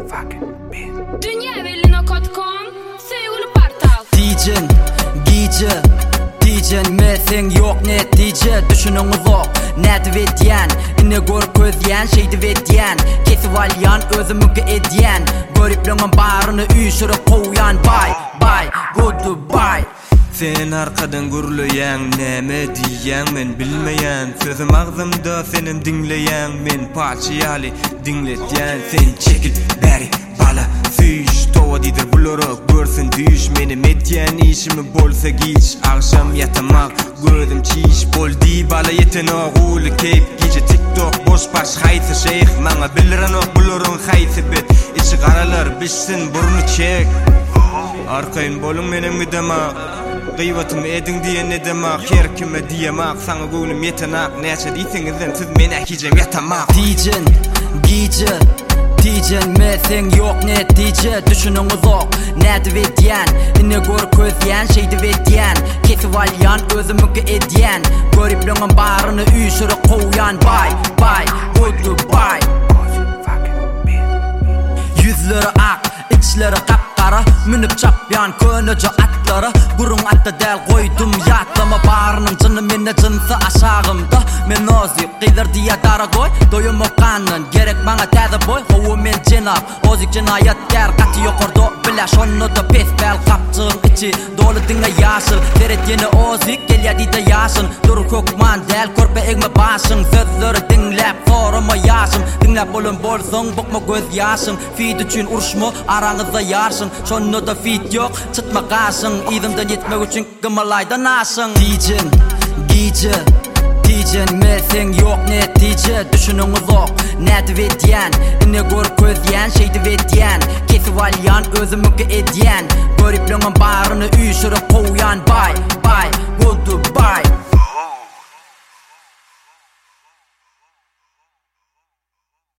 Dünyavelino.com Sevgili Portal Dijen mesing yok netice düşünün uzak Net vetyen ine gör közyen şeydi vetyen Kesip alyan özümükü edyen Görüplüğün barını üyüşürü koyan Bye goodbye Sen arkadan gürleyen neme diyen men bilmeyen Sözüm ağzımda senin dinleyen men parçayali dinletyen Sen çekil beri bala süyüş Tova didir buluruk görsün düş Menim etyen işimi bolsa giç Akşam yatamak gözüm çiş Bol di bala yeten oğulu keyip Gece tiktok boş baş haysi şeyh Mana biliren ok bulurun haysi bit İçi karalar bişsin burnu çek Arkayın bolun menem mi demak Gıyvatım edin diye ne demak Her kime diyemak Sana gönlüm yetenak Neçe deysenizden siz mene hicem yatamak Dijen mesing yok netice düşünün uzak Net vetyen ine gör közyen şeydi vetyen Kesip alyan özümükü edyen Görüplüğün barını üyüşürü koyan Bye goodbye Yüzleri ak içleri kapkara Münüp çapyan könöcü atları Gurun atta del koydum yatlama Barının cını mene cınsı aşağımda Men ozik qilir diye dara koy Doyum okanın gerek bana täze boy Hovu men cenab ozik cinayet ger Katı yokurdu bile şonu da pes bel kapçığın içi Dolu dinle yaşıl Teret yeni ozik gel ya dide yaşın Dur kokman del korpe egme başın Sözleri dinlep soruma yaşım Dinlep olun bolsun bokma göz yaşın Feed üçün uruşmu aranızda yarsın Şonu da feed yok çıtma kaşın İzimden yetmek üçün gımalaydan aşın Dijen mesing yok netice düşünün uzak Net vetyen ine gör közyen şeydi vetyen Kesip alyan özümükü edyen Görüplüğün barını üyüşürü koyan Bye